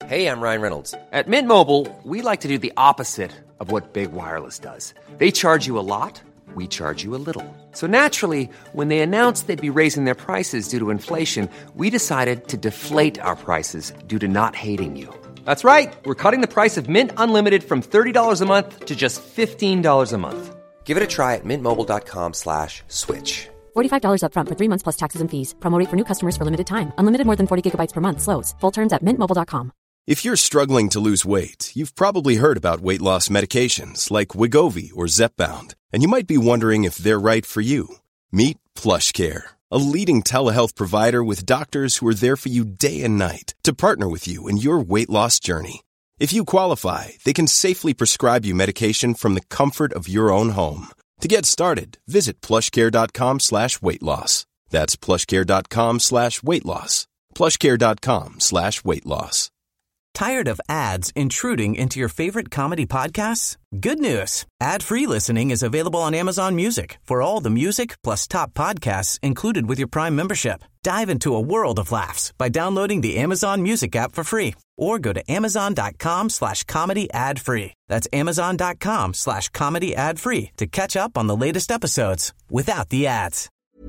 Hey, I'm Ryan Reynolds. At Mint Mobile, we like to do the opposite of what Big Wireless does. They charge you a lot, we charge you a little. So naturally, when they announced they'd be raising their prices due to inflation, we decided to deflate our prices due to not hating you. That's right. We're cutting the price of Mint Unlimited from $30 a month to just $15 a month. Give it a try at mintmobile.com/switch. $45 up front for 3 months plus taxes and fees. Promo rate for new customers for limited time. Unlimited more than 40 gigabytes per month. Slows full terms at mintmobile.com. If you're struggling to lose weight, you've probably heard about weight loss medications like Wegovy or Zepbound, and you might be wondering if they're right for you. Meet PlushCare, a leading telehealth provider with doctors who are there for you day and night to partner with you in your weight loss journey. If you qualify, they can safely prescribe you medication from the comfort of your own home. To get started, visit plushcare.com/weight-loss. That's plushcare.com/weight-loss. plushcare.com/weight-loss. Tired of ads intruding into your favorite comedy podcasts? Good news. Ad-free listening is available on Amazon Music for all the music plus top podcasts included with your Prime membership. Dive into a world of laughs by downloading the Amazon Music app for free or go to amazon.com/comedy ad-free. That's amazon.com/comedy ad-free to catch up on the latest episodes without the ads.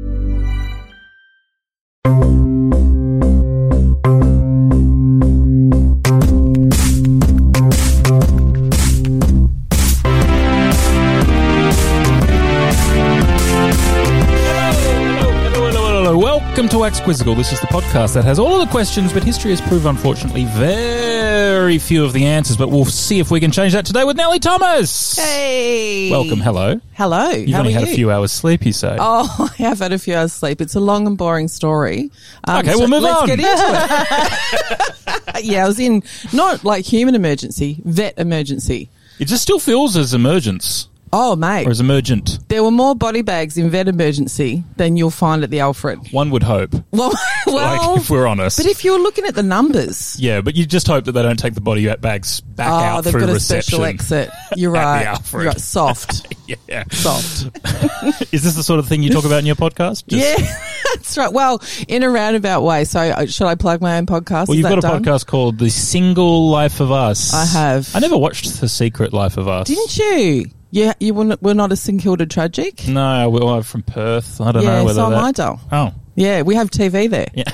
Welcome to Wax Quizzical. This is the podcast that has all of the questions, but history has proved, unfortunately, very few of the answers. But we'll see if we can change that today with Nellie Thomas. Hey. Welcome. Hello. Hello. You've only had a few hours sleep, you say. Oh, I have had a few hours sleep. It's a long and boring story. Okay, we'll move on. Let's get into it. Yeah, I was in not like human emergency, vet emergency. It just still feels as emergence. Oh, mate. Or as emergent. There were more body bags in vet emergency than you'll find at the Alfred. One would hope. Well, like, if we're honest. But if you're looking at the numbers. Yeah, but you just hope that they don't take the body bags back out through reception. Oh, they've got a special exit. You're right. At the Alfred. You're right. Soft. Yeah. Soft. Is this the sort of thing you talk about in your podcast? Yeah, that's right. Well, in a roundabout way. So should I plug my own podcast? Well, you've got a podcast called The Single Life of Us. I have. I never watched The Secret Life of Us. Didn't you? Yeah, you were not a St Kilda tragic? No, we're from Perth. I don't know whether so am I, Dole. Oh. Yeah, we have TV there. Yeah.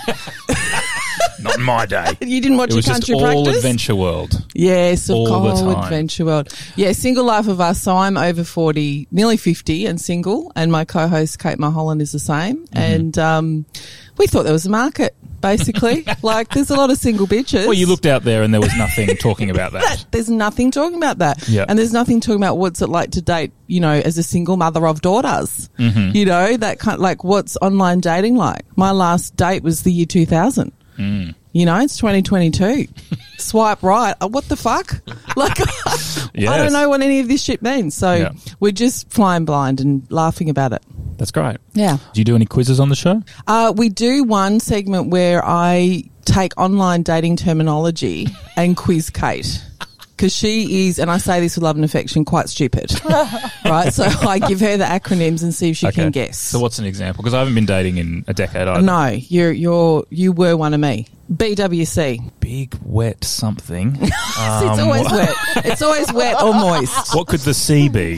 Not in my day. You didn't watch your country practice? It was just all Adventure World. Yes, all the time. Adventure World. Yeah, Single Life of Us. So I'm over 40, nearly 50 and single, and my co-host Kate Mulholland is the same. Mm-hmm. And we thought there was a market, basically. Like, there's a lot of single bitches. Well, you looked out there and there was nothing talking about that. There's nothing talking about that. Yep. And there's nothing talking about what's it like to date, you know, as a single mother of daughters. Mm-hmm. You know, that kind of, like, what's online dating like? My last date was the year 2000. Mm. You know, it's 2022. Swipe right. What the fuck? Like, yes. I don't know what any of this shit means. So we're just flying blind and laughing about it. That's great. Yeah. Do you do any quizzes on the show? We do one segment where I take online dating terminology and quiz Kate. Because she is, and I say this with love and affection, quite stupid. Right? So I give her the acronyms and see if she can guess. So what's an example? Because I haven't been dating in a decade either. No, you were one of me. BWC. Big wet something. It's always wet. It's always wet or moist. What could the C be?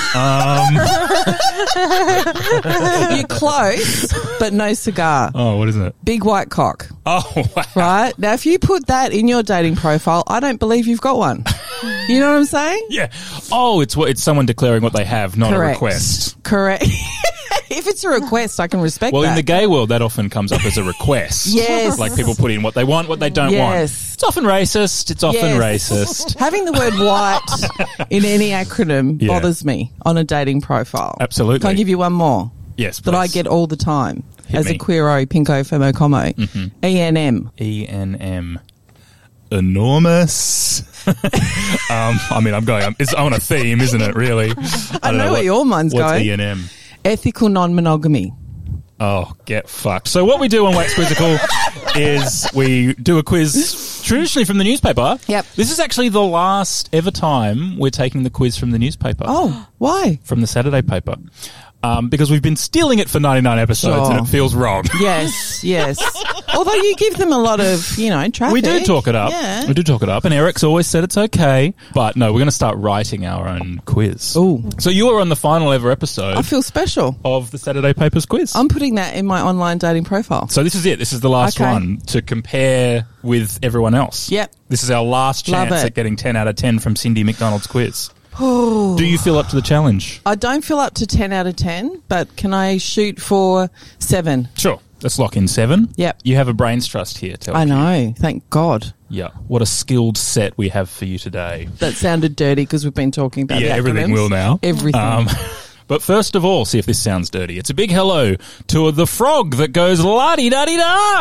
You're close, but no cigar. Oh, what is it? Big white cock. Oh, wow. Right? Now, if you put that in your dating profile, I don't believe you've got one. You know what I'm saying? Yeah. Oh, it's someone declaring what they have, not Correct. a request. Correct. If it's a request, I can respect that. Well, in the gay world, that often comes up as a request. Yes. Like people put in what they want, what they don't want. It's often racist. It's often racist. Having the word white in any acronym bothers me on a dating profile. Absolutely. Can I give you one more? Yes, please. That I get all the time as me. a queero, pinko, femo, como. Mm-hmm. ENM. ENM. Enormous. I mean, it's on a theme, isn't it, really? I know where your mind's going. What's ENM? Ethical non-monogamy. Oh, get fucked. So what we do on Wax Quizzical is we do a quiz traditionally from the newspaper. Yep. This is actually the last ever time we're taking the quiz from the newspaper. Oh, why? From the Saturday paper. because we've been stealing it for 99 episodes Sure. and it feels wrong. Yes. Although you give them a lot of, traffic. We do talk it up. Yeah. We do talk it up. And Eric's always said it's okay. But no, we're going to start writing our own quiz. Ooh. So you were on the final ever episode I feel special. of the Saturday Papers quiz. I'm putting that in my online dating profile. So this is it. This is the last Okay. one to compare with everyone else. Yep. This is our last Love chance it. at getting 10 out of 10 from Cindy McDonald's quiz. Do you feel up to the challenge? I don't feel up to 10 out of 10, but can I shoot for 7? Sure. Let's lock in 7. Yep. You have a brains trust here. I know. Thank God. Yeah. What a skilled set we have for you today. That sounded dirty because we've been talking about Yeah, the everything acronyms. will now. Everything. But first of all, see if this sounds dirty. It's a big hello to the frog that goes la-di-da-di-da.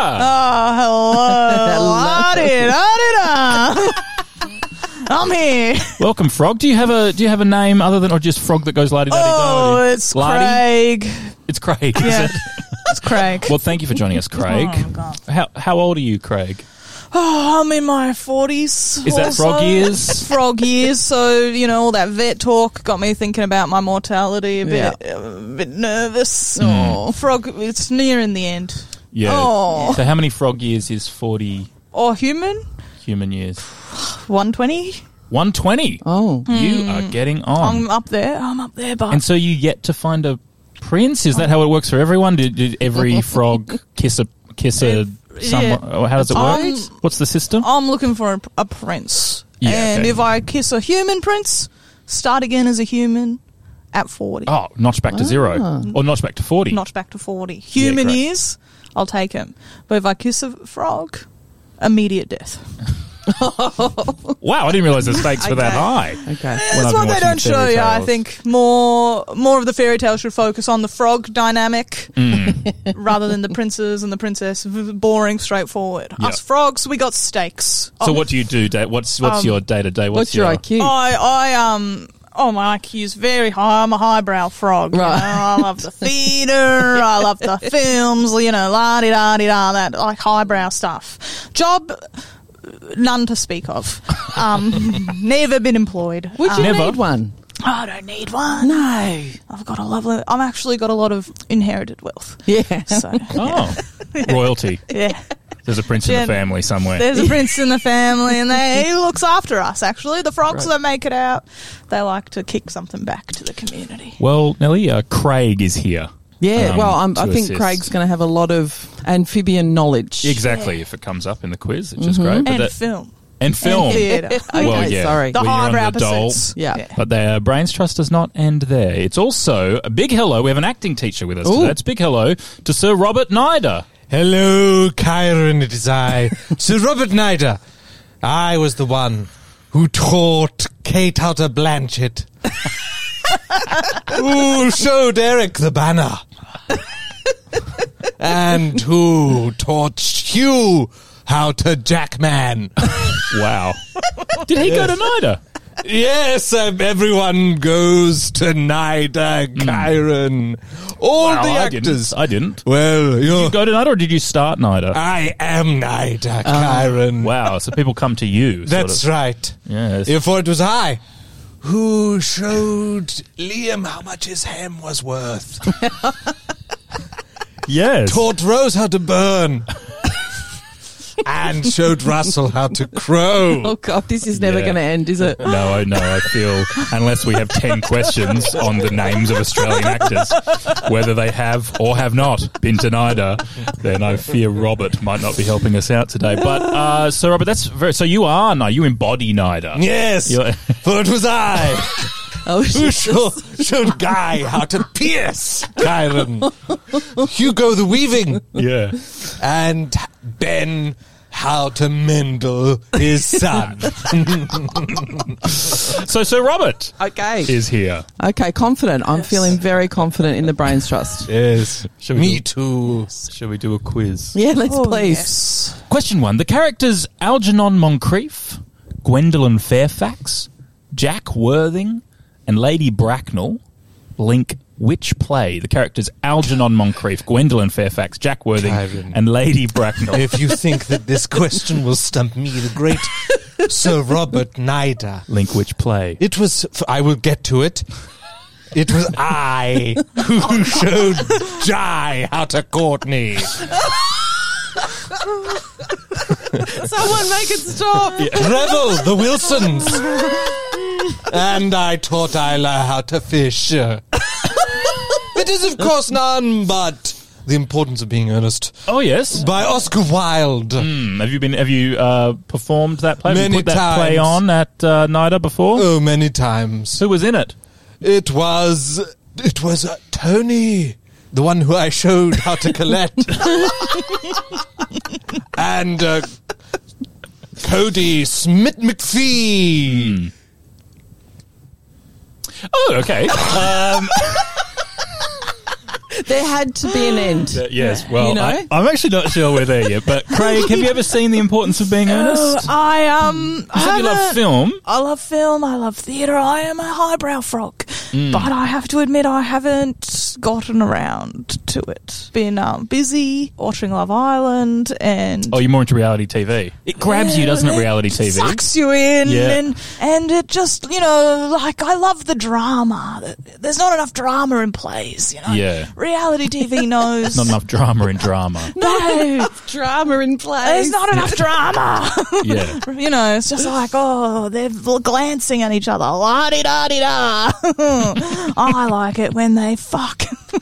Oh, hello. I'm here. Welcome, frog. Do you have a name other than or just frog that goes la-di-da-di-da? Oh, it's Lardy? Craig. It's Craig. Yeah. Is it? It's Craig. Well, thank you for joining us, Craig. Oh, God. How old are you, Craig? Oh, I'm in my 40s. Is that also. frog years? Frog years. So, all that vet talk got me thinking about my mortality a bit nervous. Oh, frog, it's nearing the end. Yeah. Oh. So how many frog years is 40 Or human? human years? 120. 120. Oh. You are getting on. I'm up there, but And so you yet to find a prince? Is that how it works for everyone? Did every frog kiss a someone? yeah. Or how does it work? Um, What's the system? I'm looking for a prince. Yeah, and okay. if I kiss a human prince, start again as a human at 40. Oh, notch back to 0. Or notch back to 40. Notch back to 40. Human great. years, I'll take him. But if I kiss a frog, immediate death. Wow, I didn't realise the stakes were that high. Okay. I've That's been what they watching don't show fairy you. I tales. think more of the fairy tale should focus on the frog dynamic rather than the princes and the princess. Boring, straightforward. Yeah. Us frogs, we got stakes. So what do you do? What's your day-to-day? What's your IQ? My IQ is very high. I'm a highbrow frog. Right. I love the theatre. I love the films. La-di-da-di-da, that like highbrow stuff. Job, none to speak of. Never been employed. Would you Never. need one? I don't need one. No. I've actually got a lot of inherited wealth. Yeah. So, Oh, royalty. yeah. There's a prince in Yeah. the family somewhere. There's a prince in the family, and he looks after us, actually. The frogs that make it out, they like to kick something back to the community. Well, Nelly, Craig is here. Yeah, I to think assist. Craig's going to have a lot of amphibian knowledge. Exactly, if it comes up in the quiz, which is great. But And that- film. and film. And theatre. Okay, Well, yeah. sorry. The When you're on highbrow the dole. pursuits. Yeah. But their brains trust does not end there. It's also a big hello. We have an acting teacher with us Ooh. today. It's a big hello to Sir Robert Nyder. Hello, Chiron, it is I, Sir Robert Nyder. I was the one who taught Kate how to Blanchett. Who showed Eric the banner. And who taught Hugh how to Jackman. Wow. Did he go to Nyder? Yes, everyone goes to Nyder, Chiron. All Wow, the I actors. didn't. I didn't. Well, Did you go to Nyder or did you start Nyder? I am Nyder, Chiron. Wow, so people come to you. That's right. Yes. For it was I who showed Liam how much his hem was worth. Yes. Taught Rose how to burn. And showed Russell how to crow. Oh, God, this is never Yeah. going to end, is it? No, I feel, unless we have 10 questions on the names of Australian actors, whether they have or have not been to Nyder, then I fear Robert might not be helping us out today. But, so Robert, so you are Nyder, you embody Nyder. Yes, You're- for it was I Oh, who Jesus. showed Guy how to pierce Chiron. Hugo the weaving. Yeah. And Ben how to Mendel his son. So Sir Robert Okay. is here. Okay, confident. I'm feeling very confident in the brains trust. Yes, Shall we me do- too. Shall we do a quiz? Yeah, let's Oh, please. yes. Question 1. The characters Algernon Moncrief, Gwendolyn Fairfax, Jack Worthing, and Lady Bracknell link which play? The characters Algernon Moncrief, Gwendolyn Fairfax, Jack Worthing, Chiron. and Lady Bracknell. If you think that this question will stump me, the great Sir Robert Nyder. Link which play? It was, I will get to it. It was I who showed Jai how to Courtney. Someone make it stop. Revel, the Wilsons. And I taught Isla how to fish. It is, of course, none but The Importance of Being Earnest Oh, yes. by Oscar Wilde. Have you performed that play? Many Have you put that play times. on at NIDA before? Oh, many times. Who was in it? It was Tony, the one who I showed how to collect. And Cody Smith McPhee. Oh, okay. There had to be an end. Yes, well, You know? I'm actually not sure we're there yet, but Craig, have you ever seen The Importance of Being Earnest? I You said you love film. I love film. I love theatre. I am a highbrow frog, but I have to admit I haven't gotten around to it. Been busy watching Love Island, and Oh, you're more into reality TV. It grabs you, doesn't it, reality TV? sucks you in, Yeah. and it just like I love the drama. There's not enough drama in plays, Yeah. Reality TV knows Not enough drama in drama. No, Drama in place. there's not enough drama. Yeah. It's just like, oh, they're glancing at each other. La-di-da-di-da. I like it when they fuck.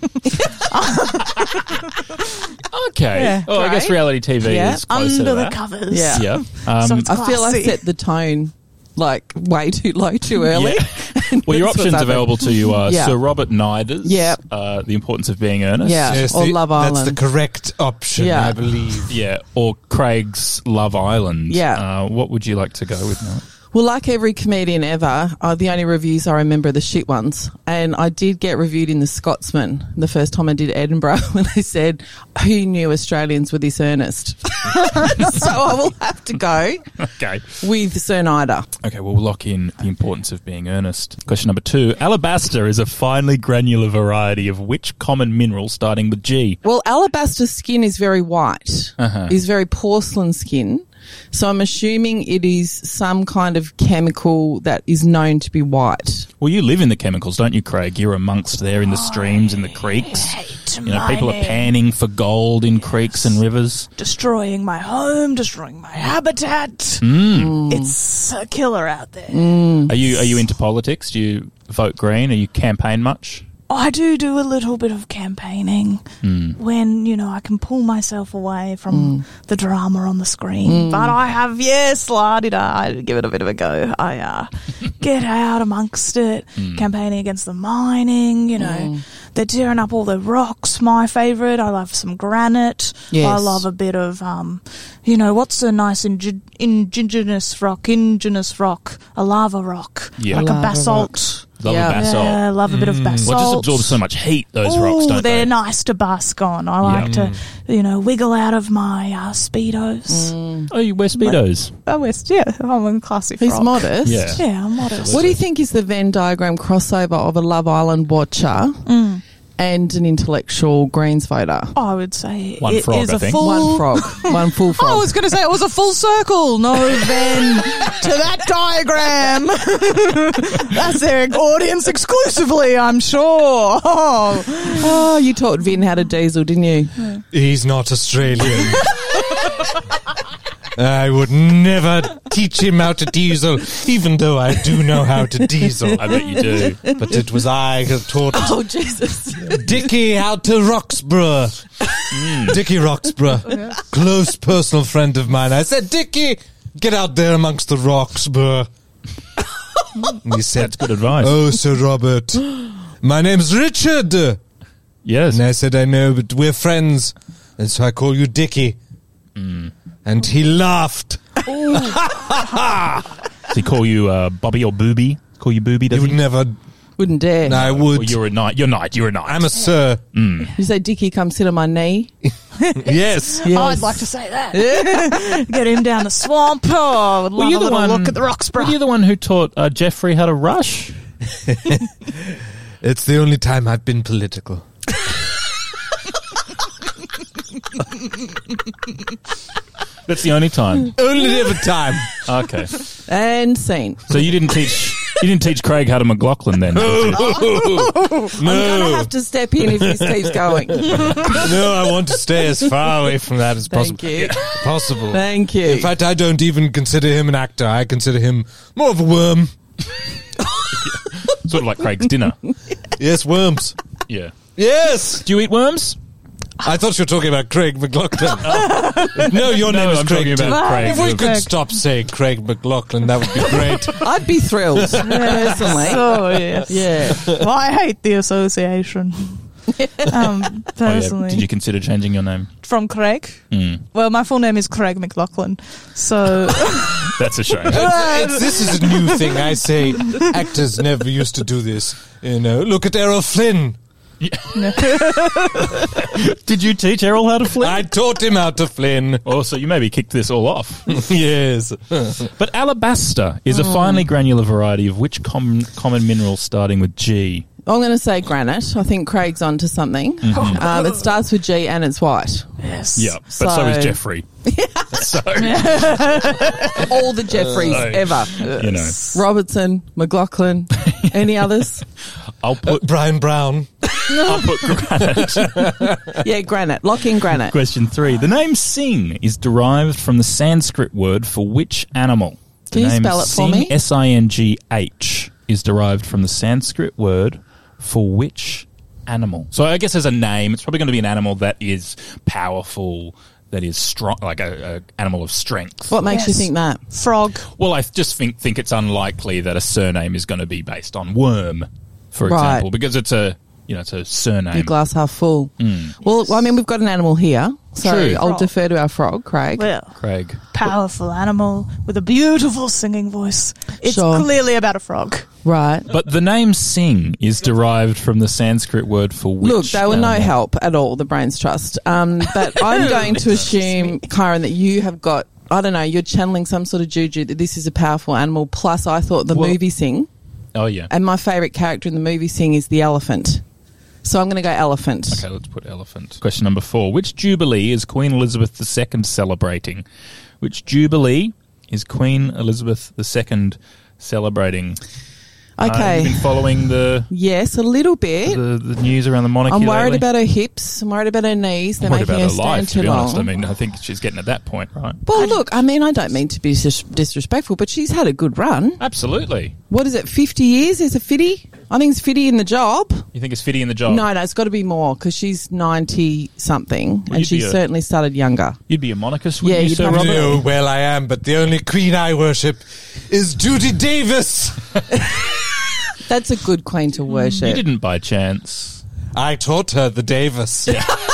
Okay. Yeah, I guess great. reality TV Yeah. is closer Under to the that. covers. Yeah. Yeah. So it's I feel I classy. set the tone like way too low too early. Yeah. Well, your That's what's options happened. available to you are Yeah. Sir Robert Nider's Yeah. The Importance of Being Earnest. Yeah. Or Love Island. That's the correct option, Yeah. I believe. Yeah, or Craig's Love Island. Yeah. What would you like to go with now? Well, like every comedian ever, the only reviews I remember are the shit ones. And I did get reviewed in The Scotsman the first time I did Edinburgh when they said, who knew Australians were this earnest? So I will have to go Okay. with Sir Nida. Okay, well, we'll lock in The Importance of Being Earnest. Question number 2. Alabaster is a finely granular variety of which common mineral starting with G? Well, alabaster skin is very white, is very porcelain skin. So I'm assuming it is some kind of chemical that is known to be white. Well, you live in the chemicals, don't you, Craig? You're amongst there in the streams, in the creeks. People are panning for gold in creeks and rivers. Destroying my home, destroying my habitat. It's a killer out there. Are you into politics? Do you vote Green? Are you campaign much? I do a little bit of campaigning when, I can pull myself away from the drama on the screen. But I have, I give it a bit of a go. I get out amongst it, campaigning against the mining, they're tearing up all the rocks, my favourite. I love some granite. Yes. I love a bit of, what's a nice indigenous rock? A lava rock. Yeah. Like a Lava basalt. Love Yeah. a basalt. Yeah, I love a bit of basalt. Well, it just absorbs so much heat, those rocks, don't they're they? nice to bask on. I like to, wiggle out of my Speedos. Oh, you wear Speedos? I'm a classy He's frog. modest. Yeah. Yeah, I'm modest. What do you think is the Venn diagram crossover of a Love Island watcher and an intellectual Greens voter? I would say One it frog, is I a think. full... One frog. One full frog. I was going to say it was a full circle. No Venn to that diagram. That's their audience exclusively, I'm sure. Oh, you taught Vin how to diesel, didn't you? He's not Australian. I would never teach him how to diesel, even though I do know how to diesel. I bet you do. But it was I who taught Oh, Jesus. Dickie how to Roxburgh. Dickie Roxburgh, close personal friend of mine. I said, Dickie, get out there amongst the rocks, bruh. And he said, That's good advice. oh, Sir Robert, my name's Richard. Yes. And I said, I know, but we're friends. And so I call you Dickie. And he laughed. Does he call you Bobby or Booby? Call you Booby, He does would he? never. Wouldn't dare. No, I Or would. you're a knight. You're a knight. I'm a sir. You say, Dickie, come sit on my knee. Yes. Yes. I'd like to say that. Get him down the swamp. Oh, I would love a little look at the Roxburgh. Were you the one who taught Jeffrey how to rush? It's the only time I've been political. That's the only time. Only ever time. Okay. And scene. So you didn't teach You didn't teach Craig how to McLaughlin then. I'm going to have to step in if this keeps going. No, I want to stay as far away from that as possible. Thank you. Possible. Thank you. In fact, I don't even consider him an actor. I consider him more of a worm. Sort of like Craig's dinner. Yes, worms. Yeah. Yes. Do you eat worms? I thought you were talking about Craig McLaughlin. No, your name is I'm Craig. talking about Craig. If we could stop saying Craig McLaughlin, that would be great. I'd be thrilled, personally. Oh, yes. Yeah. Well, I hate the association. Personally. Did you consider changing your name? From Craig? Mm. Well, my full name is Craig McLaughlin. So. That's a shame. This is a new thing. I say actors never used to do this. You know, look at Errol Flynn. Did you teach Errol how to flit? I taught him how to Flynn. Oh, so you maybe kicked this all off. Yes. But alabaster is a finely granular variety of which common mineral starting with G? I'm going to say granite. I think Craig's onto something. Mm-hmm. It starts with G and it's white. Yes. Yeah, but so is Jeffrey. So, All the Jeffreys ever. you know. Robertson, McLaughlin, any others? I'll put Brian Brown. granite. Yeah, granite. Lock in granite. Question 3. The name Singh is derived from the Sanskrit word for which animal? The Can you name spell it for me? Singh is derived from the Sanskrit word for which animal? So I guess as a name, it's probably going to be an animal that is powerful, that is strong, like a animal of strength. What makes you think that? Frog. Well, I just think it's unlikely that a surname is going to be based on worm, for Right. example, because it's a surname. Your glass half full. Well, I mean, we've got an animal here, so True. I'll Frog. defer to our frog, Craig. Well, Craig. powerful animal with a beautiful singing voice. It's Sure. clearly about a frog. Right. But the name Singh is derived from the Sanskrit word for which Look, they were no animal? help at all, the Brains Trust. But I'm going to assume, Kyron, that you have got, I don't know, you're channeling some sort of juju that this is a powerful animal. Plus, I thought the Well- movie Sing, Oh, yeah. and my favourite character in the movie Sing is the elephant. So I'm going to go elephant. Okay, let's put elephant. Question number 4. Which Jubilee is Queen Elizabeth II celebrating? Which Jubilee is Queen Elizabeth II celebrating? Okay. You've been following the Yes, a little bit. news around the monarchy I'm worried lately? about her hips. I'm worried about her knees. They're I'm worried making about her her life, stand to too be honest. long. I mean, I think she's getting at that point, right? Well, look, I mean, I don't mean to be disrespectful, but she's had a good run. Absolutely. What is it, 50 years? Is it 50? I think it's 50 in the job. You think it's fitting in the job? No, it's got to be more because she's 90-something Well, and you'd she be a- certainly started younger. You'd be a monarchist, Yeah, wouldn't you, you'd Sir have to Robert? No, well, I am, but the only queen I worship is Judy Davis. That's a good queen to worship. You didn't by chance. I taught her the Davis.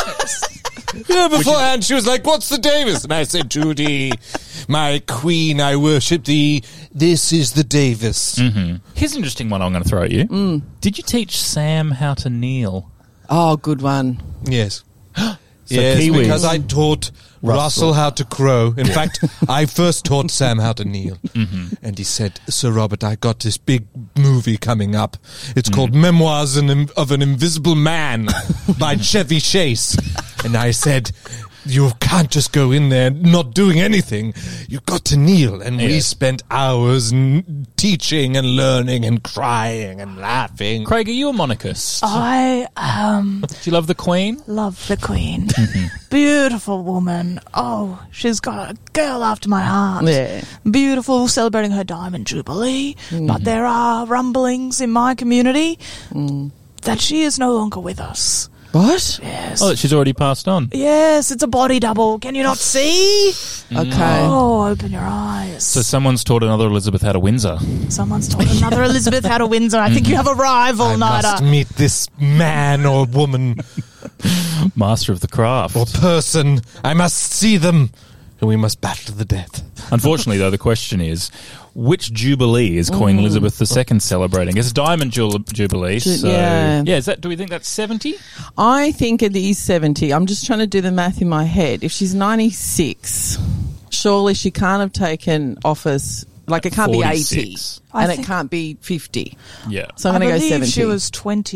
Yeah, beforehand she was like, "What's the Davis?" And I said, "Judy, my queen, I worship thee. This is the Davis." Here's an interesting one I'm going to throw at you. Did you teach Sam how to kneel? Oh, good one. Yes. So Yes, Kiwis. because I taught Russell how to crow. In fact, I first taught Sam how to kneel. And he said, "Sir Robert, I got this big movie coming up. It's called Memoirs of an Invisible Man by Chevy Chase." And I said, "You can't just go in there not doing anything. You've got to kneel." And we Yes. spent hours teaching and learning and crying and laughing. Craig, are you a monarchist? I Do you love the Queen? love the Queen. Beautiful woman. Oh, she's got a girl after my heart. Yeah. Beautiful, celebrating her Diamond Jubilee. But there are rumblings in my community that she is no longer with us. What? Yes. Oh, she's already passed on. Yes, it's a body double. Can you not see? Okay. Oh, open your eyes. So someone's taught another Elizabeth how to Windsor. Someone's told another Elizabeth how to Windsor. I think you have a rival, I must Nida. meet this man or woman Master of the craft. or person. I must see them. And we must battle to the death. Unfortunately, though, the question is, which Jubilee is Queen Elizabeth II celebrating? It's a Diamond Jubilee. So, yeah. is that? Do we think that's 70? I think it is 70. I'm just trying to do the math in my head. If she's 96, surely she can't have taken office. Like, it can't be 80. 46. And I it think- can't be 50. Yeah. So I'm going to go believe 70. she was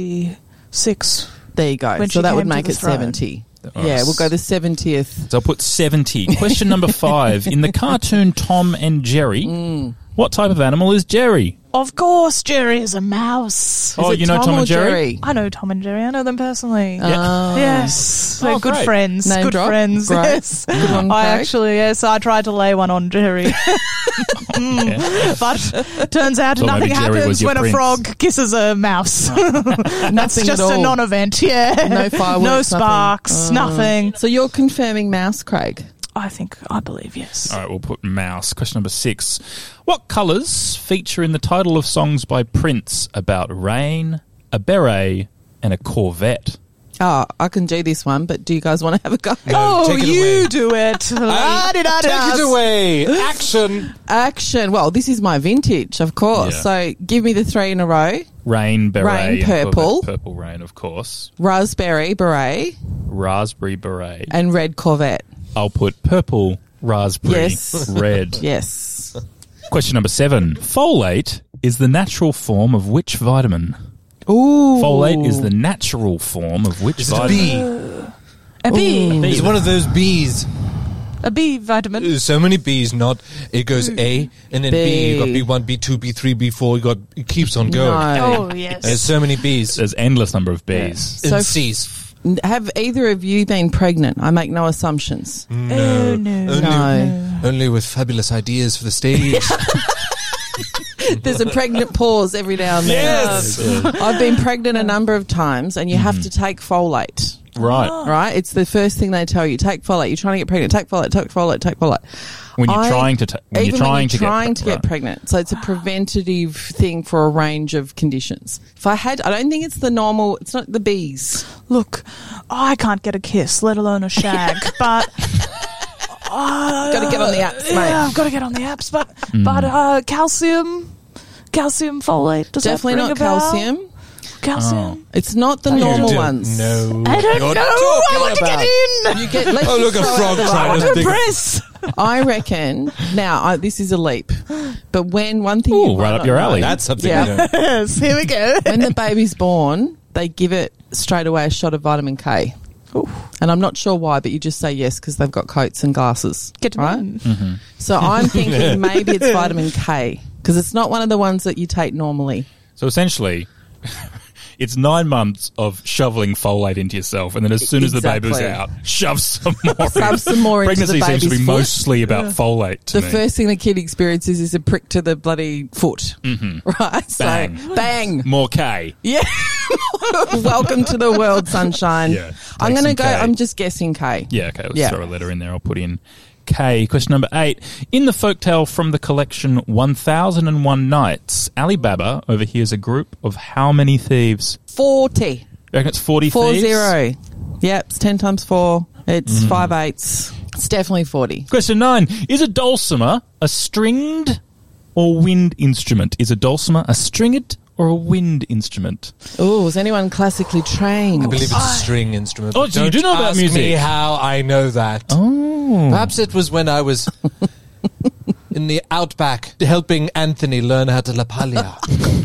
26. There you go. when So she that would came to make the it throne. 70. Nice. Yeah, we'll go the 70th. So I'll put 70. Question number 5. In the cartoon Tom and Jerry, What type of animal is Jerry? Of course, Jerry is a mouse. Oh, Is it you know Tom or and Jerry? I know Tom and Jerry. I know them personally. Oh. Yes, they're good great. friends. Name good drop. friends. Great. Yes, Good one, I Craig. tried to lay one on Jerry, but turns out So nothing maybe Jerry was happens your when prince. a frog kisses a mouse. That's Nothing just at all. a non-event. Yeah, No fireworks, no nothing. sparks, nothing. So you're confirming mouse, Craig? I believe yes. All right, we'll put mouse. Question number 6. What colours feature in the title of songs by Prince about rain, a beret, and a Corvette? Oh, I can do this one, but do you guys want to have a go? Oh, take it you away. do it. Take it away. Action. Action. Well, this is my vintage, of course. Yeah. So give me the 3 in a row. Rain, beret, Rain, and purple. Corvette. Purple rain, of course. Raspberry beret Raspberry beret. and red Corvette. I'll put purple, raspberry, Yes. red. Yes. Question number 7. Folate is the natural form of which vitamin? Ooh. Folate is the natural form of which Is it a vitamin? bee? A bee. It's one of those bees. A B vitamin. There's so many B's, not it goes A and then B. You got B1, B2, B3, B4. It keeps on going. No. Oh, yes. There's so many B's There's endless number of bees. So and C's. Have either of you been pregnant? I make no assumptions. Oh, no. Only with fabulous ideas for the stage. There's a pregnant pause every now and then. Yes. I've been pregnant a number of times, and you have to take folate. Right. Right? It's the first thing they tell you. Take folate. You're trying to get pregnant. Take folate. Take folate. Take folate. When you're trying to get right. pregnant. So it's a preventative thing for a range of conditions. I don't think it's the normal. It's not the bees. Look, I can't get a kiss, let alone a shag, but... Got to get on the apps, mate. Yeah, I've got to get on the apps, but calcium, folate, does Definitely that ring not a bell? calcium. Calcium. It's not the normal ones. No. I don't You're know. I want to talking get in. You get. Let's Oh, look, just a throw frog out the trying right to one. think. Press. I reckon. Now, this is a leap, but when one thing Ooh, you might right up not your know- alley. That's something Yeah. we know. Yes, here we go. when the baby's born, they give it straight away a shot of vitamin K. And I'm not sure why, but you just say yes because they've got coats and glasses. Get to right? Mm-hmm. So I'm thinking maybe it's vitamin K because it's not one of the ones that you take normally. So essentially, it's 9 months of shoveling folate into yourself, and then as soon as the baby's Exactly. out, shove some more. Shove some more into the Pregnancy seems to be baby's foot. mostly about folate to The me. first thing the kid experiences is a prick to the bloody foot. Right? Bang. So, bang. More K. Yeah. Welcome to the world, sunshine. Yeah. I'm Take going to some go, K. I'm just guessing K. Yeah, okay, let's Yeah. throw a letter in there. I'll put in K. Question number 8. In the folktale from the collection 1001 Nights, Ali Baba overhears a group of how many thieves? 40. You reckon it's 40 40. thieves? Yep, it's 10 times 4. It's 5 8s. It's definitely 40. Question 9. Is a dulcimer a stringed or wind instrument? Is a dulcimer a stringed or a wind instrument? Oh, is anyone classically trained? I believe it's a string instrument. Oh, but so you do don't know about ask music? me how I know that. Oh. Perhaps it was when I was in the outback helping Anthony learn how to la palia.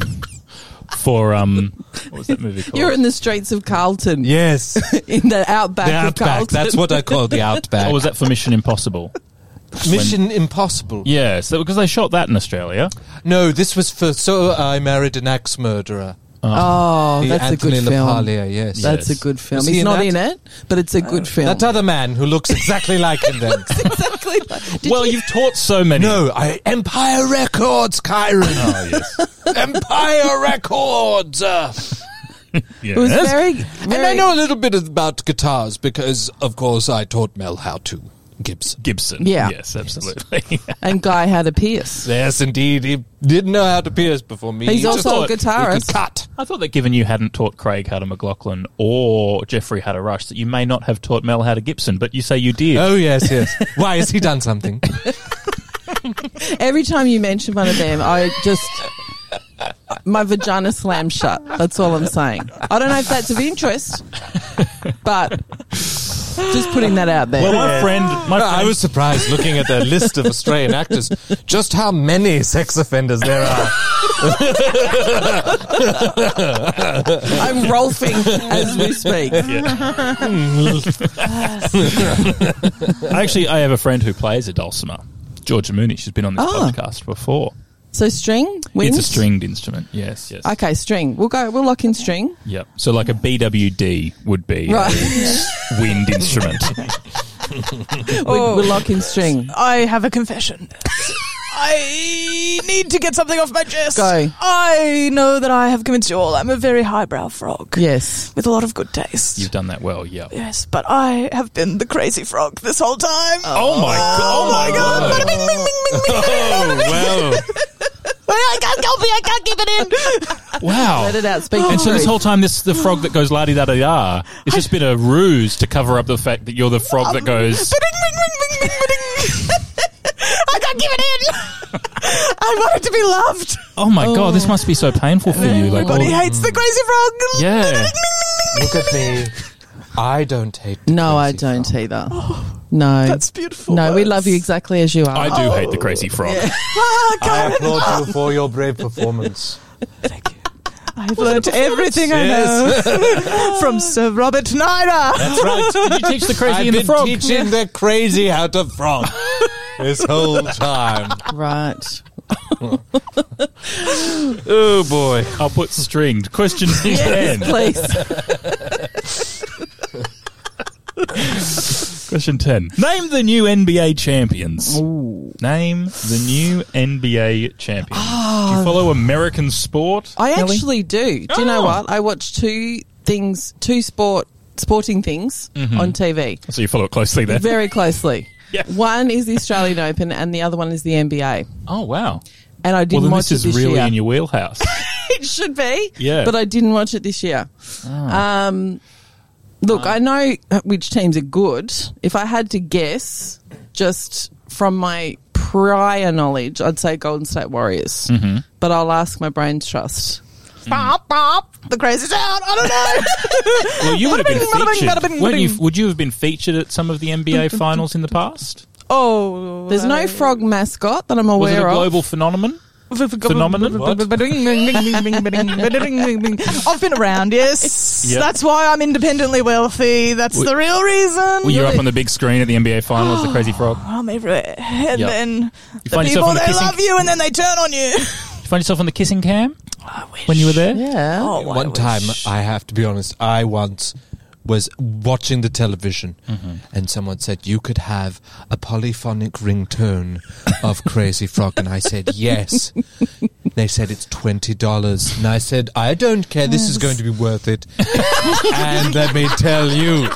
For, what was that movie called? You're in the streets of Carlton. Yes. In the outback The of outback. Carlton. That's what I call the outback. Or was that for Mission Impossible? Mission Impossible? Yeah, so because they shot that in Australia. No, this was for So I Married an Axe Murderer. Oh, The that's Anthony a good film. LaPaglia, yes. That's Yes. a good film. Was he He's in not that? in it, but it's a good film. That other man who looks exactly like him then. exactly. Did Well, you- you've taught so many. No, Empire Records, Kyron. Oh, yes. Empire Records. Yes. it was very, And I know a little bit about guitars because, of course, I taught Mel how to. Gibson. Yeah. Yes, absolutely. and Guy had a pierce. Yes, indeed. He didn't know how to pierce before me. He's He just also a thought he guitarist. could cut. I thought that given you hadn't taught Craig how to McLaughlin or Jeffrey how to Rush, that you may not have taught Mel how to Gibson, but you say you did. Oh, yes, yes. Why, has he done something? Every time you mention one of them, I just my vagina slams shut. That's all I'm saying. I don't know if that's of interest, but just putting that out there. Well, my friend... I was surprised looking at the list of Australian actors, just how many sex offenders there are. I'm rolfing as we speak. Actually, I have a friend who plays a dulcimer. Georgia Mooney. She's been on this podcast before. So string, wind? It's a stringed instrument. Yes. Okay, string. We'll lock in string. Yep. So like a BWD would be Right. a wind instrument. We'll lock in string. I have a confession. I need to get something off my chest. Go. I know that I have convinced you all I'm a very highbrow frog. Yes. With a lot of good taste. You've done that well, yeah. Yes, but I have been the crazy frog this whole time. Oh my god. Oh my god. Bada bing, bing, bing, bing, bing. Oh, well. I can't help it. I can't keep it in. Wow. Let it out. Speak And the so this truth. whole time, the frog that goes la-di-da-da-da, it's just been a ruse to cover up the fact that you're the frog that goes... Ba-ding, bing, bing, bing, bing, ba-ding. I can't keep it in. I want it to be loved. Oh my god, this must be so painful for you. Like, Everybody hates the crazy frog. yeah. Look at me. I don't hate the No, I crazy don't frog. either. No. That's beautiful. No, we words. love you exactly as you are. I do hate the crazy frog. I applaud you for your brave performance. I've learned everything I know from Sir Robert Snyder. That's right. Did you teach the crazy I've and the been frog? teaching the crazy how to frog this whole time. Right. Oh boy. I'll put stringed. Question 10. Please. Question 10. Name the new NBA champions. Name the new NBA champions. Do you follow American sport? I Ellie? actually do. Do you know Oh. what? I watch two sporting things on TV So you follow it closely then? very closely. Yeah. One is the Australian Open and the other one is the NBA. Oh, wow. And I Well, didn't then watch this it is this really year. in your wheelhouse. It should be. Yeah. But I didn't watch it this year. Look, I know which teams are good. If I had to guess, just from my prior knowledge, I'd say Golden State Warriors. Mm-hmm. But I'll ask my brain's trust. Bop, bop. The crazy sound. I don't know. Well, you would have been Bada bing, bada bing, bada featured. bing, Weren't you, bada bing. would you have been featured at some of the NBA finals in the past? Oh. There's no frog mascot that I'm Was it aware a of. global phenomenon? Phenomenon? What? I've been around, yes. Yep. That's why I'm independently wealthy. That's the real reason. Well, you're up on the big screen at the NBA finals, the crazy frog. I'm everywhere. And Yep. then the find yourself people, on the they kissing- love you and then they turn on you. You find yourself on the kissing cam when you were there? Yeah. Oh, One time, I have to be honest, I once was watching the television and someone said you could have a polyphonic ringtone of Crazy Frog, and I said yes. They said it's $20, and I said I don't care, this is going to be worth it. And let me tell you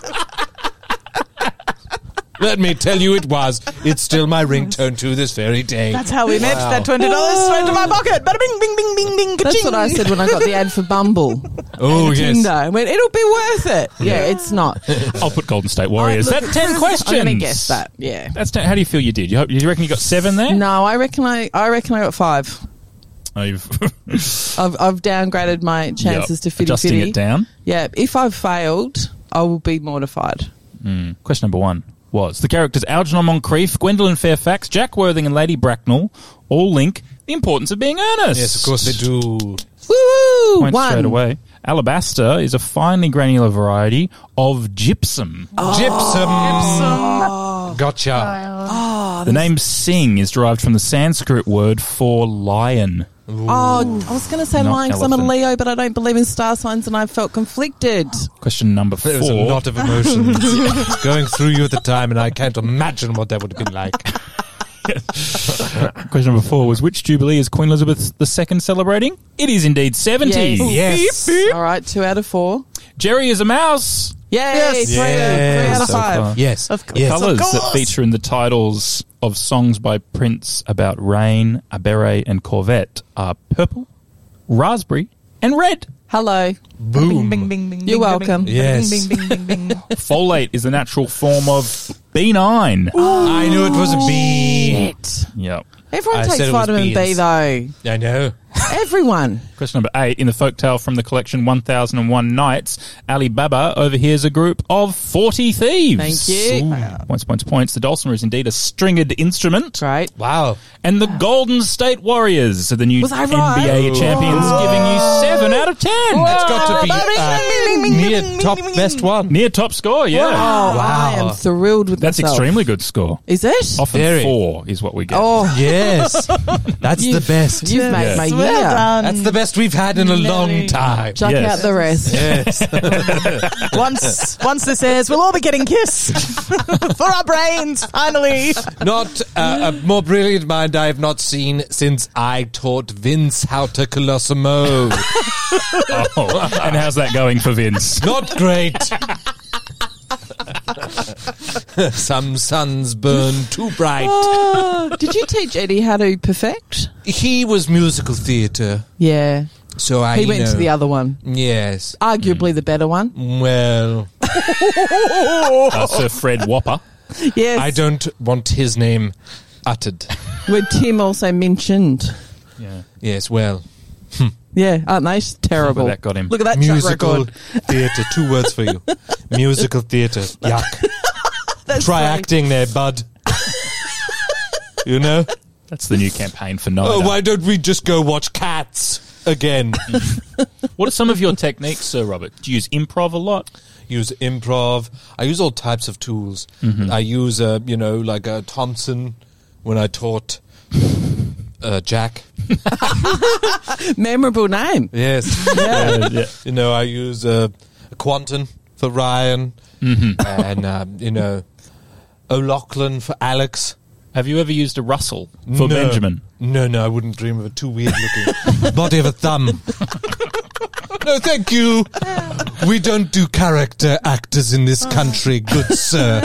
it was. It's still my ringtone to this very day. That's how we met. That $20 straight to my pocket. Bada bing, bing, bing, bing, ding, That's ka-ching. what I said when I got the ad for Bumble. Oh and yes. Tinder. I went, it'll be worth it. Yeah, it's not. I'll put Golden State Warriors. Look, That's 10 questions. I'm going to guess that. Yeah. That's 10. How do you feel you did? You reckon you got 7 there? No, I reckon I got 5. Oh, you've I've downgraded my chances to 50-50. adjusting it down. Yeah, if I've failed, I will be mortified. Question number 1 was the characters Algernon Moncrief, Gwendolyn Fairfax, Jack Worthing, and Lady Bracknell all link the importance of being earnest. Yes, of course they do. Woo! Went One. straight away. Alabaster is a finely granular variety of gypsum. Gypsum. Gotcha. The name Sing is derived from the Sanskrit word for lion. Oh, I was going to say Not mine because I'm a elephant. Leo, but I don't believe in star signs and I felt conflicted. Question number 4. There was a lot of emotions going through you at the time, and I can't imagine what that would have been like. Question number 4 was which Jubilee is Queen Elizabeth II celebrating? It is indeed 70. Yes. Yes. All right, 2 out of 4. Jerry is a mouse. Yay! Yes. 3 out of So 5. far. Yes. Of course. Yes. Colours Of that course. feature in the titles of songs by Prince about rain, a beret, and Corvette are purple, raspberry, and red. Hello. Boom. Bing, bing, bing, You're bing, welcome. bing, Yes. Bing, bing, bing, bing, bing. Folate is the natural form of B9. I knew it was a bee. Shit. Yep. Everyone I takes said it was vitamin B beans. though. I know. Everyone. Question number 8. In the folktale from the collection 1001 Nights, Ali Baba overhears a group of 40 thieves. Thank you. Points. The dulcimer is indeed a stringed instrument. Great. Wow. And the Golden State Warriors are the new Was I NBA right? champions, giving you 7 out of 10. That's got to be near top best one. Near top score, yeah. Oh, I am thrilled with That's myself. extremely good score. Is it? Often Very. 4 is what we get. Oh, Yes. That's the best. you've made my year. Well done. That's the best we've had in a long time. Chuck Yes. out the rest. Yes. Once this airs, we'll all be getting kissed for our brains, finally. Not a more brilliant mind I have not seen since I taught Vince how to Colossimo. Oh, and how's that going for Vince? Not great. Some suns burn too bright. Oh, did you teach Eddie how to perfect? He was musical theatre, Yeah. so I He went to the other one. Yes. Arguably the better one. Well, Sir Fred Whopper. Yes. I don't want his name uttered. Where Tim also mentioned. Yeah. Yes, well, Yeah, aren't they terrible? That got him. Look at that track musical record. theatre. 2 words for you. Musical theatre. Yuck. That's Try funny. acting there, bud. You know? That's the new campaign for Nida. Oh, why don't we just go watch Cats again? What are some of your techniques, Sir Robert? Do you use improv a lot? Use improv. I use all types of tools. I use, like a Thompson when I taught Jack. Memorable name. Yes. Yeah. You know, I use a Quantum for Ryan and, O'Loughlin for Alex. Have you ever used a Russell for No. Benjamin? No, I wouldn't dream of it. Too weird looking. Body of a thumb. No, thank you. We don't do character actors in this country, good sir.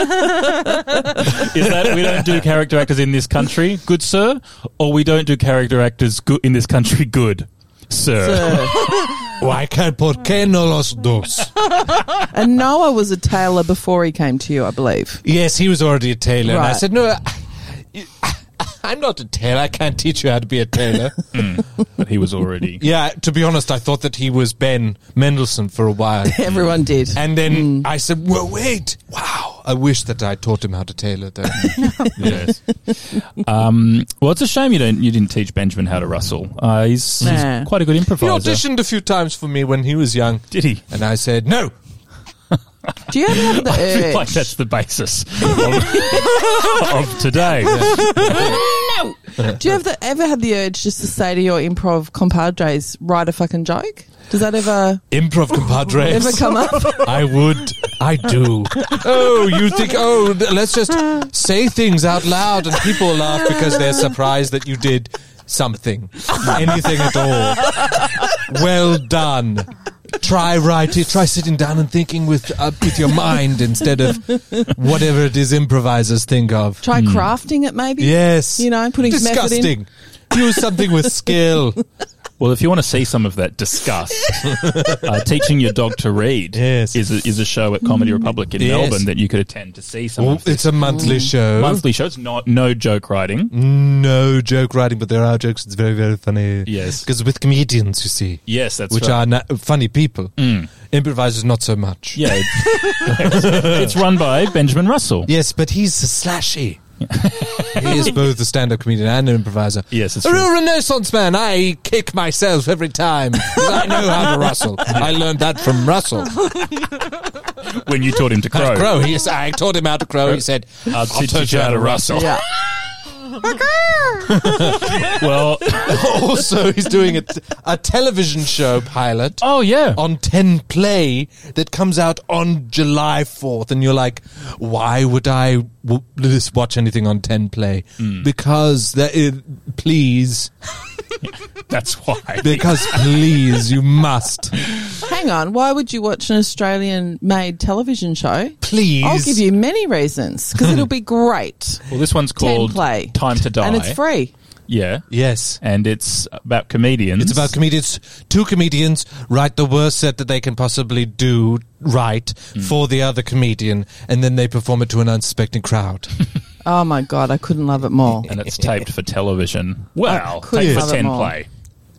Is that we don't do character actors in this country, good sir? Or we don't do character actors in this country, good sir? Why can't por qué no los dos? And Noah was a tailor before he came to you, I believe. Yes, he was already a tailor. And I Right. said, no, I'm not a tailor. I can't teach you how to be a tailor. But he was already... Yeah, to be honest, I thought that he was Ben Mendelsohn for a while. Everyone did. And then I said, well, wait. Wow. I wish that I taught him how to tailor, though. Yes. Well, it's a shame you didn't teach Benjamin how to Russell. He's Nah. quite a good He improviser. auditioned a few times for me when he was young. Did he? And I said, no. Do you ever have the I feel urge? like that's the basis of today. Do you ever had the urge just to say to your improv compadres, write a fucking joke? Does that ever Improv compadres. ever come up? I would. I do. Oh, you think, let's just say things out loud and people laugh because they're surprised that you did something. Anything at all. Well done. Try writing. Try sitting down and thinking with your mind instead of whatever it is improvisers think of. Try crafting it maybe? Yes. You know, putting method in. disgusting. Use something with skill. Well, if you want to see some of that disgust, Teaching Your Dog to Read Yes. is a show at Comedy Republic in Yes. Melbourne that you could attend to see some of this. It's a monthly show. Monthly show. It's no joke writing. No joke writing, but there are jokes. It's very, very funny. Yes. Because with comedians, you see. Yes, that's which right. are funny people. Improvisers, not so much. Yeah, it's run by Benjamin Russell. Yes, but he's slashy. He is both a stand-up comedian and an improviser. Yes, it's a true. real Renaissance man. I kick myself every time because I know how to Russell. I learned that from Russell. When you taught him to crow. Crow. I taught him how to crow. He said, I'll teach you how to rustle. Yeah. Well, also, he's doing a television show pilot. oh yeah. On 10 Play that comes out on July 4th, and you're like, why would I watch anything on 10 Play? Because please, That's why. because please, you must, Hang on, why would you watch an Australian-made television show? please. I'll give you many reasons, because it'll be great. Well, this one's 10 called Play. Time to Die. And it's free. Yeah. Yes. And it's about comedians. It's about comedians. 2 comedians write the worst set that they can possibly do right for the other comedian, and then they perform it to an unsuspecting crowd. Oh my God, I couldn't love it more. And it's taped for television. Wow. couldn't Taped for love it 10 more. Play.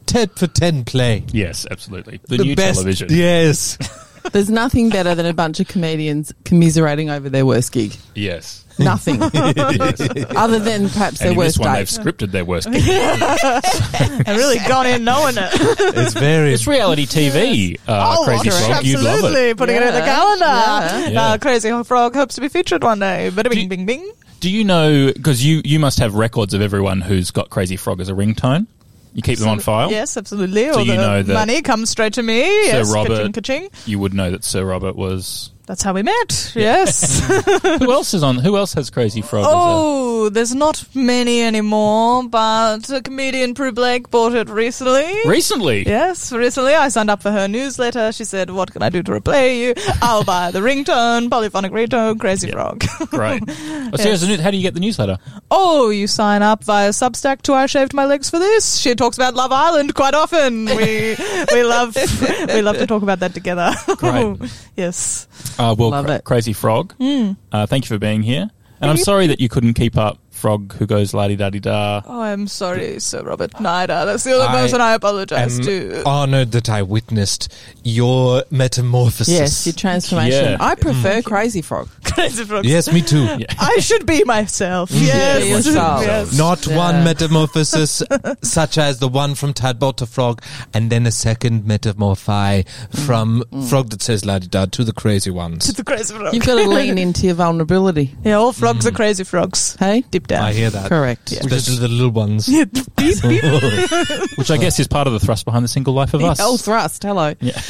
10 for 10 play. Yes, absolutely. The new best, television. Yes. There's nothing better than a bunch of comedians commiserating over their worst gig. Yes. Nothing. Other than perhaps And their in worst this one, date. they've scripted their worst gig. I've really gone in knowing it. It's very... It's reality TV, Crazy Frog. You'd love it. Absolutely. Putting it in the calendar. Yeah. Crazy Frog hopes to be featured one day. Bada bing, bing, bing. Do you know, because you must have records of everyone who's got Crazy Frog as a ringtone? You keep them on file? Yes, absolutely. So All you the know that money comes straight to me. Sir Yes, Robert, ka-ching, ka-ching. you would know that Sir Robert was... That's how we met. Yes. Who else is on? Who else has Crazy Frog? Oh, there's not many anymore, but a comedian, Prue Blake, bought it recently. Recently? Yes, recently. I signed up for her newsletter. She said, what can I do to repay you? I'll buy the ringtone, polyphonic ringtone, Crazy Frog. Great. Oh, so how do you get the newsletter? Oh, you sign up via Substack to I Shaved My Legs for This. She talks about Love Island quite often. We love to talk about that together. Great. Yes. Love it. Crazy Frog, thank you for being here. And I'm sorry that you couldn't keep up Frog who goes la-di-da-di-da. Oh, I'm sorry, Sir Robert Nida. That's the only person I apologize to. honoured that I witnessed your metamorphosis. Yes, your transformation. Yeah. I prefer Crazy Frog. Crazy Frog. Yes, me too. I should be myself. Yes. Be yourself. Yes. Not one metamorphosis such as the one from Tadpole to Frog, and then a second metamorphi from Frog that says la-di-da to the crazy ones. The Crazy Frog. You've got to lean into your vulnerability. Yeah, all frogs are crazy frogs. Hey? Deep down. I hear that. Correct. Especially the little ones. Beep, beep. Which I guess is part of the thrust behind The Single Life of Us. Oh, thrust. Hello. Yeah.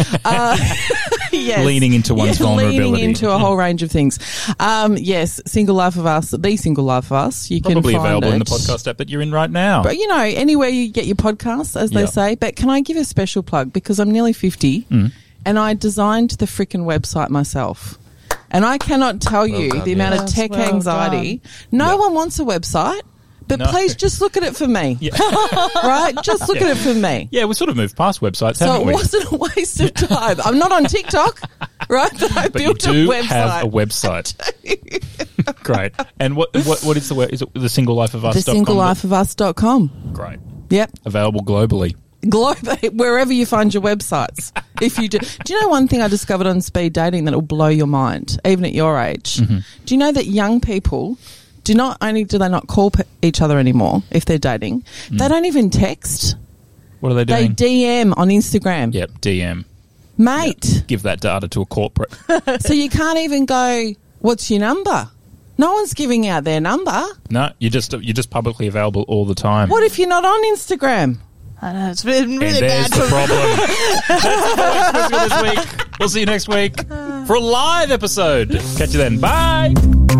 Yes. Leaning into one's vulnerability. Leaning into a whole range of things. Yes, Single Life of Us, The Single Life of Us. You Probably can find available it. in the podcast app that you're in right now. But, anywhere you get your podcasts, as they Yep. say. But can I give a special plug? Because I'm nearly 50 and I designed the frickin' website myself. And I cannot tell you done, the amount of yes. tech Well anxiety. No one wants a website, but No. please just look at it for me. Right? Just look at it for me. Yeah, we sort of moved past websites, So haven't it we? wasn't a waste of time. I'm not on TikTok, right? But I But you built a do website. have a website. Great. And what is the web? Is it the Single Life of Us? TheSingleLifeOfUs.com. Great. Yep. Available globally. Wherever you find your websites. If you do you know one thing I discovered on speed dating that will blow your mind, even at your age? Mm-hmm. Do you know that young people not only do they not call each other anymore if they're dating, they don't even text. What are they They doing? DM on Instagram. Yep, DM. Mate. Give that data to a corporate. So you can't even go, what's your number? No one's giving out their number. No, you're just publicly available all the time. What if you're not on Instagram? I know, it's been And really there's bad the for problem. That's the voice for this week. We'll see you next week for a live episode. Catch you then. Bye.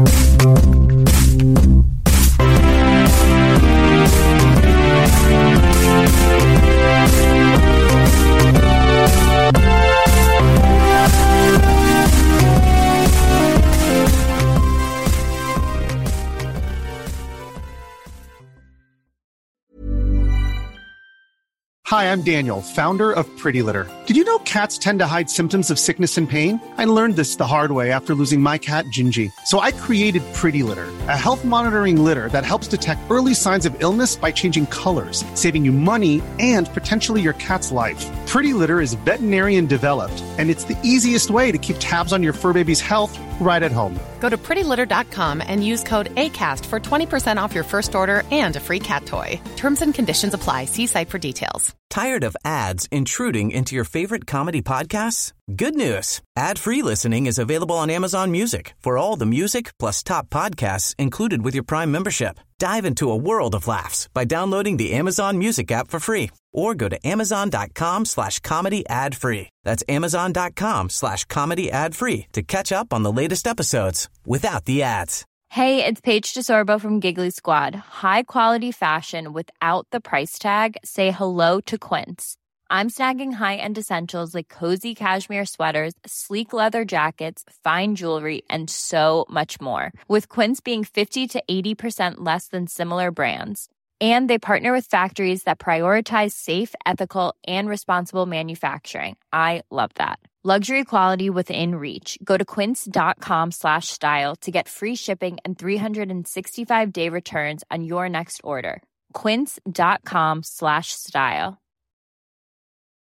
Hi, I'm Daniel, founder of Pretty Litter. Did you know cats tend to hide symptoms of sickness and pain? I learned this the hard way after losing my cat, Gingy. So I created Pretty Litter, a health monitoring litter that helps detect early signs of illness by changing colors, saving you money and potentially your cat's life. Pretty Litter is veterinarian developed, and it's the easiest way to keep tabs on your fur baby's health right at home. Go to prettylitter.com and use code ACAST for 20% off your first order and a free cat toy. Terms and conditions apply. See site for details. Tired of ads intruding into your favorite comedy podcasts? Good news. Ad-free listening is available on Amazon Music for all the music plus top podcasts included with your Prime membership. Dive into a world of laughs by downloading the Amazon Music app for free or go to amazon.com/comedy ad-free. That's amazon.com/comedy ad-free to catch up on the latest episodes without the ads. Hey, it's Paige DeSorbo from Giggly Squad. High quality fashion without the price tag. Say hello to Quince. I'm snagging high-end essentials like cozy cashmere sweaters, sleek leather jackets, fine jewelry, and so much more. With Quince being 50 to 80% less than similar brands. And they partner with factories that prioritize safe, ethical, and responsible manufacturing. I love that. Luxury quality within reach. Go to quince.com/style to get free shipping and 365-day returns on your next order. Quince.com/style.